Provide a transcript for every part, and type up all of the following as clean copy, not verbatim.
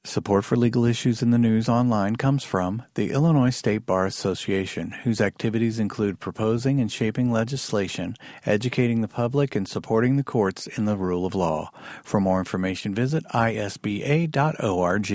Support for Legal Issues in the News online comes from the Illinois State Bar Association, whose activities include proposing and shaping legislation, educating the public, and supporting the courts in the rule of law. For more information, visit isba.org.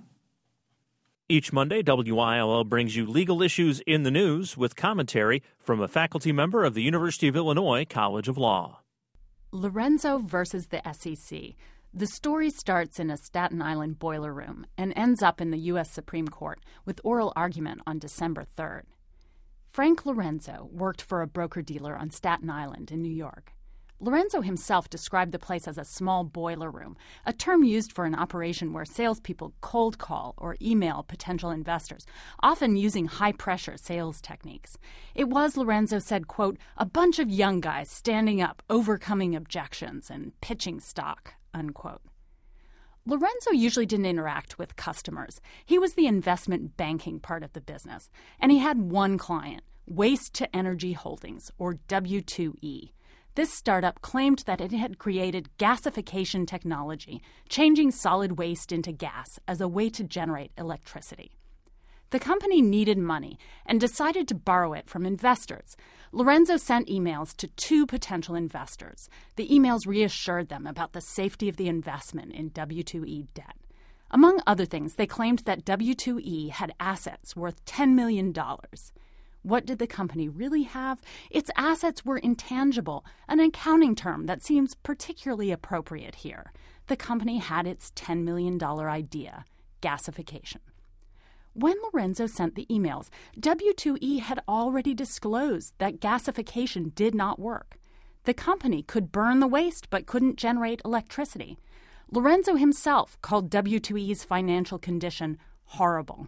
Each Monday, WILL brings you legal issues in the news with commentary from a faculty member of the University of Illinois College of Law. Lorenzo versus the SEC. The story starts in a Staten Island boiler room and ends up in the U.S. Supreme Court with oral argument on December 3rd. Frank Lorenzo worked for a broker-dealer on Staten Island in New York. Lorenzo himself described the place as a small boiler room, a term used for an operation where salespeople cold call or email potential investors, often using high-pressure sales techniques. It was, Lorenzo said, quote, a bunch of young guys standing up, overcoming objections, and pitching stock, unquote. Lorenzo usually didn't interact with customers. He was the investment banking part of the business, and he had one client, Waste to Energy Holdings, or W2E. This startup claimed that it had created gasification technology, changing solid waste into gas as a way to generate electricity. The company needed money and decided to borrow it from investors. Lorenzo sent emails to two potential investors. The emails reassured them about the safety of the investment in W2E debt. Among other things, they claimed that W2E had assets worth $10 million. What did the company really have? Its assets were intangible, an accounting term that seems particularly appropriate here. The company had its $10 million idea, gasification. When Lorenzo sent the emails, W2E had already disclosed that gasification did not work. The company could burn the waste but couldn't generate electricity. Lorenzo himself called W2E's financial condition horrible.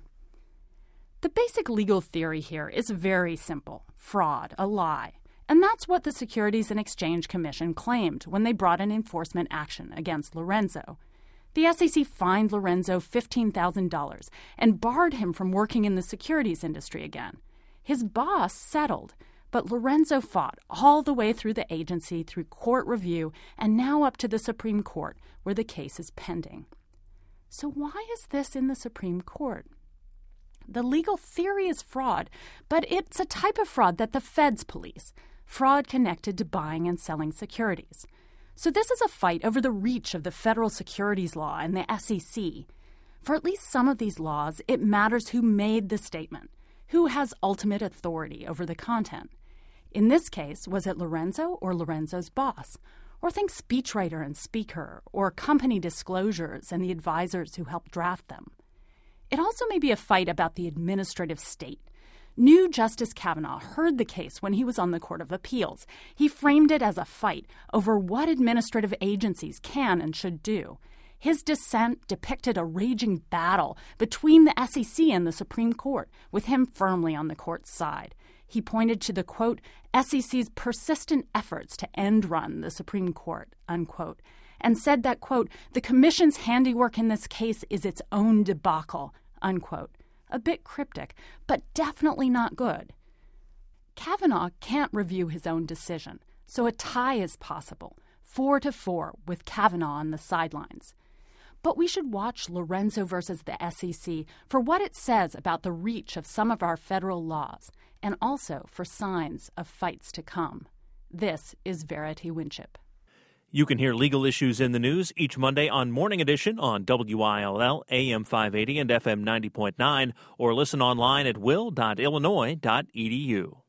The basic legal theory here is very simple: fraud, a lie. And that's what the Securities and Exchange Commission claimed when they brought an enforcement action against Lorenzo. The SEC fined Lorenzo $15,000 and barred him from working in the securities industry again. His boss settled, but Lorenzo fought all the way through the agency, through court review, and now up to the Supreme Court, where the case is pending. So why is this in the Supreme Court? The legal theory is fraud, but it's a type of fraud that the feds police, fraud connected to buying and selling securities. So this is a fight over the reach of the federal securities law and the SEC. For at least some of these laws, it matters who made the statement, who has ultimate authority over the content. In this case, was it Lorenzo or Lorenzo's boss? Or think speechwriter and speaker, or company disclosures and the advisors who helped draft them. It also may be a fight about the administrative state. New Justice Kavanaugh heard the case when he was on the Court of Appeals. He framed it as a fight over what administrative agencies can and should do. His dissent depicted a raging battle between the SEC and the Supreme Court, with him firmly on the court's side. He pointed to the, quote, SEC's persistent efforts to end-run the Supreme Court, unquote, and said that, quote, the Commission's handiwork in this case is its own debacle, unquote. A bit cryptic, but definitely not good. Kavanaugh can't review his own decision, so a tie is possible, 4-4, with Kavanaugh on the sidelines. But we should watch Lorenzo versus the SEC for what it says about the reach of some of our federal laws, and also for signs of fights to come. This is Verity Winship. You can hear legal issues in the news each Monday on Morning Edition on WILL AM 580 and FM 90.9, or listen online at will.illinois.edu.